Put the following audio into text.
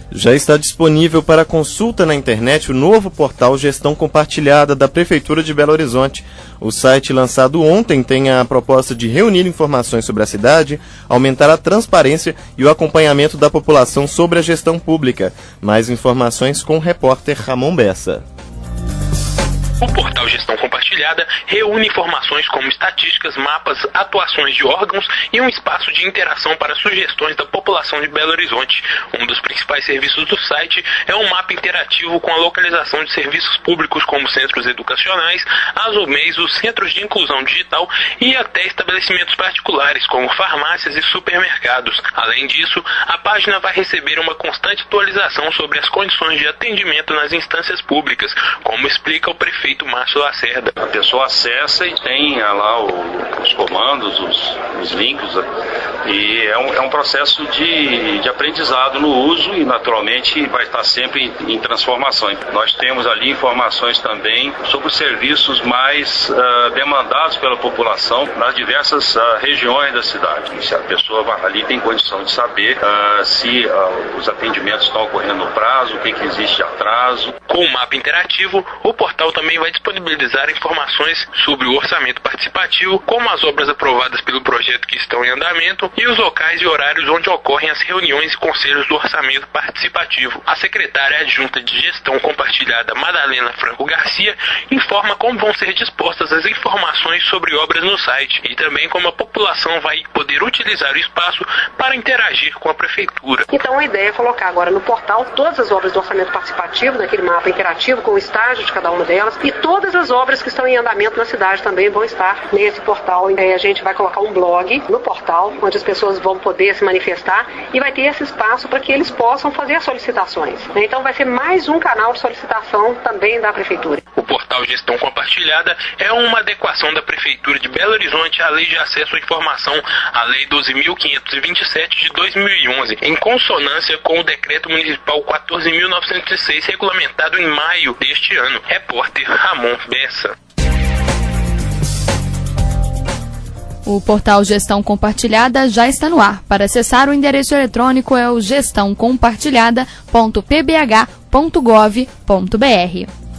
Já está disponível para consulta na internet o novo portal Gestão Compartilhada da Prefeitura de Belo Horizonte. O site, lançado ontem, tem a proposta de reunir informações sobre a cidade, aumentar a transparência e o acompanhamento da população sobre a gestão pública. Mais informações com o repórter Ramon Bessa. O portal Gestão Compartilhada reúne informações como estatísticas, mapas, atuações de órgãos e um espaço de interação para sugestões da população de Belo Horizonte. Um dos principais serviços do site é um mapa interativo com a localização de serviços públicos como centros educacionais, as UMEIs, os centros de inclusão digital e até estabelecimentos particulares como farmácias e supermercados. Além disso, a página vai receber uma constante atualização sobre as condições de atendimento nas instâncias públicas, como explica o prefeito Márcio Lacerda. A pessoa acessa e tem lá os comandos, os links, e é um processo de aprendizado no uso e naturalmente vai estar sempre em transformação. Nós temos ali informações também sobre os serviços mais demandados pela população nas diversas regiões da cidade. Se a pessoa ali tem condição de saber se os atendimentos estão ocorrendo no prazo, o que existe de atraso. Com o mapa interativo, o portal também vai disponibilizar informações sobre o orçamento participativo, como as obras aprovadas pelo projeto que estão em andamento e os locais e horários onde ocorrem as reuniões e conselhos do orçamento participativo. A secretária adjunta de Gestão Compartilhada, Madalena Franco Garcia, informa como vão ser dispostas as informações sobre obras no site e também como a população vai poder utilizar o espaço para interagir com a prefeitura. Então a ideia é colocar agora no portal todas as obras do orçamento participativo, naquele mapa interativo com o estágio de cada uma delas, e todas as obras que estão em andamento na cidade também vão estar nesse portal. A gente vai colocar um blog no portal, onde as pessoas vão poder se manifestar e vai ter esse espaço para que eles possam fazer solicitações. Então vai ser mais um canal de solicitação também da Prefeitura. O portal Gestão Compartilhada é uma adequação da Prefeitura de Belo Horizonte à Lei de Acesso à Informação, a Lei 12.527 de 2011, em consonância com o Decreto Municipal 14.906, regulamentado em maio deste ano. Repórter Ramon Bessa. O portal Gestão Compartilhada já está no ar. Para acessar, o endereço eletrônico é o gestãocompartilhada.pbh.gov.br.